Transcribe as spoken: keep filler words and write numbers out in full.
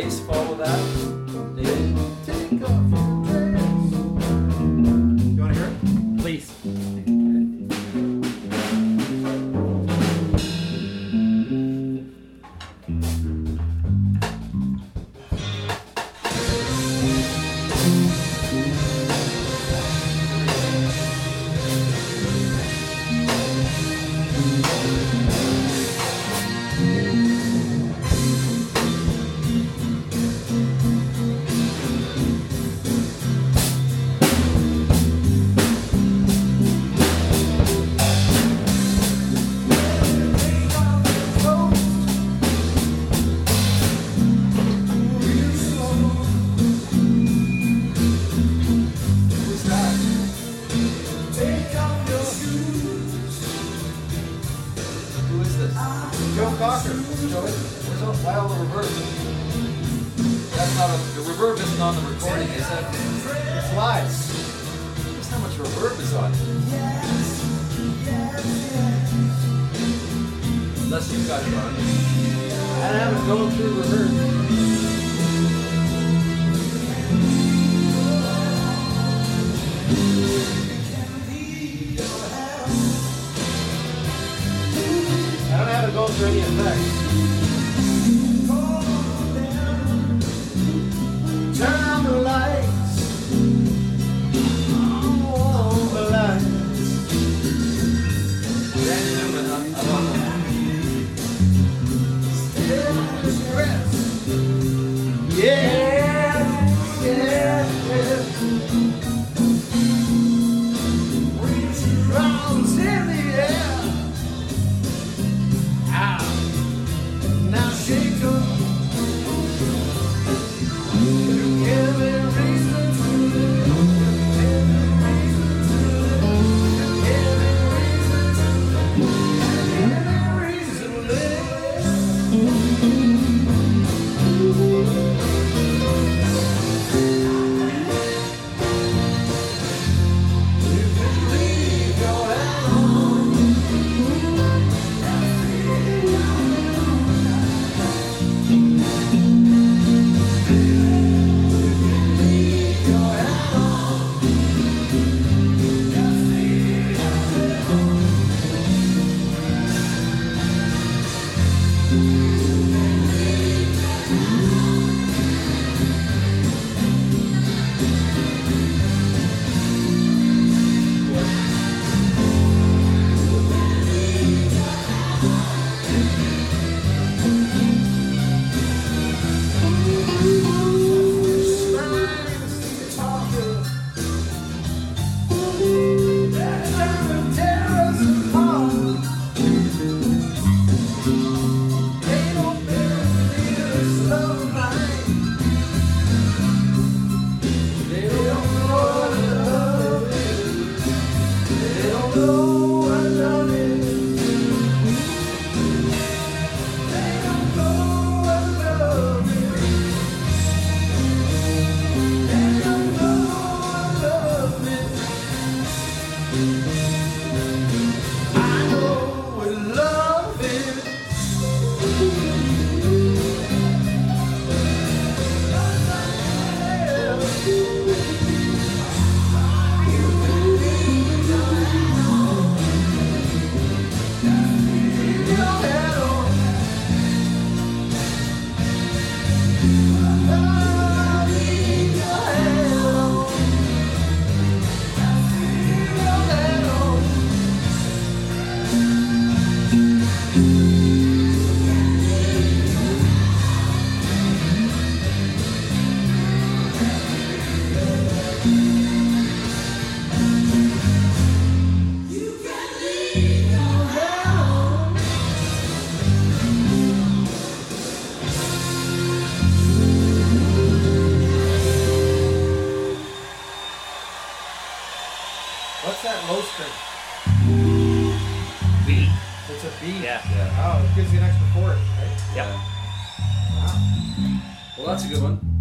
bass follow that? David? Take off your dress. You want to hear it? Please. Joe Cocker. Joey, where's all, why all the reverb? That's not a, the reverb isn't on the recording, is it? It's live. Just how much reverb is on it? Unless you've got it on. I don't have it going through reverb. I don't have it going through any effects. Turn on the lights. Oh, the lights. Randy Newman, huh? I love that. Yeah, yeah, yeah. Reach rounds in the air. Ow. Now shake up. Give me reason to live. Give me reason to live. Give me reason to live. Give me reason to live. What's that low string? B. It's a B. Yeah. Oh, it gives you an extra chord, right? Yeah. Wow. Well, that's a good one.